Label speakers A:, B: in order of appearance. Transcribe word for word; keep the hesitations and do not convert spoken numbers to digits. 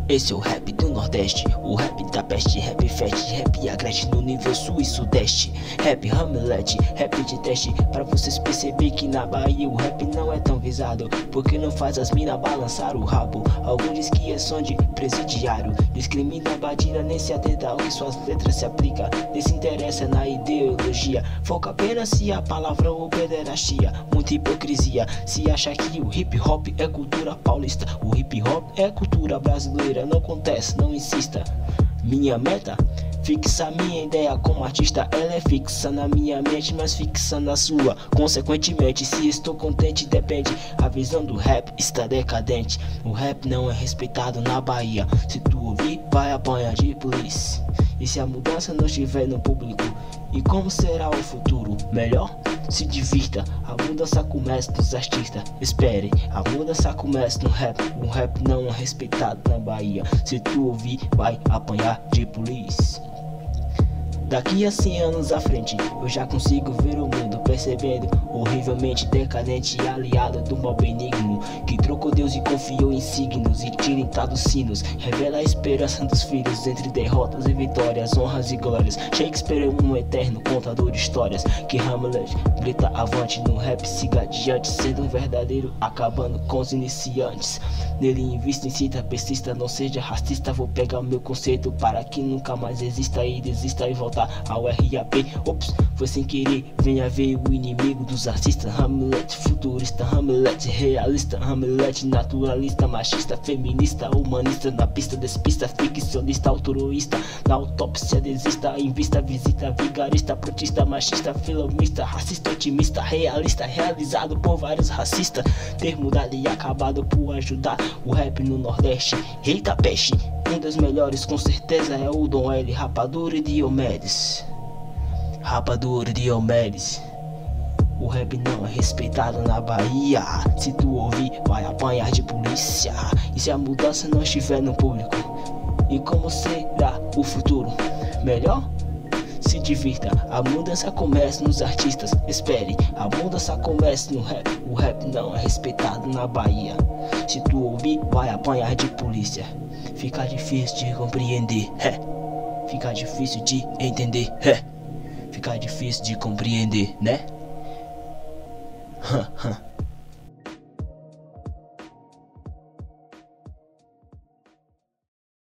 A: Esse é o rap do Nordeste, o rap da peste, rap fest, rap agreste no nível sul e sudeste. Rap Hamlet, rap de teste, pra vocês perceber que na Bahia o rap não é tão visado, porque não faz as mina balançar o rabo. Alguns diz que é som de presidiário, discrimina a batida, nem se atenta ao que suas letras se aplica, nem se interessa na ideologia, foca apenas se a palavra ou pederastia. Muita hipocrisia, se acha que o hip hop é cultura paulista, o hip hop é cultura brasileira. Não acontece, não insista. Minha meta, fixa minha ideia como artista, ela é fixa na minha mente, mas fixa na sua. Consequentemente, se estou contente depende, a visão do rap está decadente. O rap não é respeitado na Bahia, se tu ouvir vai apanhar de polícia. E se a mudança não estiver no público, e como será o futuro? Melhor? Se divirta, a mudança começa nos artistas. Espere, a mudança começa no rap. O rap não é respeitado na Bahia, se tu ouvir vai apanhar de polícia. Daqui a cem anos à frente, eu já consigo ver o mundo percebendo horrivelmente decadente e aliado do mal benigno, que trocou Deus e confiou em signos e tilintados sinos. Revela a esperança dos filhos entre derrotas e vitórias, honras e glórias. Shakespeare é um eterno contador de histórias, que Hamlet grita avante no rap, siga adiante, sendo um verdadeiro, acabando com os iniciantes. Nele invisto, incita, persista, não seja racista. Vou pegar o meu conceito para que nunca mais exista e desista e voltar ao R A P. Ops, foi sem querer, venha ver o inimigo dos artistas. Hamlet futurista, Hamlet realista, Hamlet naturalista, machista, feminista, humanista, na pista despista, ficcionista, altruísta, na autópsia desista, em vista, visita, vigarista, protista, machista, filomista, racista, otimista, realista, realizado por vários racistas, ter mudado e acabado por ajudar o rap no Nordeste. Eita peste, um dos melhores com certeza é o Dom L, Rapadura e Diomedes. Rapadura e Diomedes. O rap não é respeitado na Bahia, se tu ouvir vai apanhar de polícia. E se a mudança não estiver no público, e como será o futuro? Melhor? Se divirta, a mudança começa nos artistas. Espere, a mudança começa no rap. O rap não é respeitado na Bahia, se tu ouvir vai apanhar de polícia. Fica difícil de compreender, é. Fica difícil de entender, é. Fica difícil de compreender, né?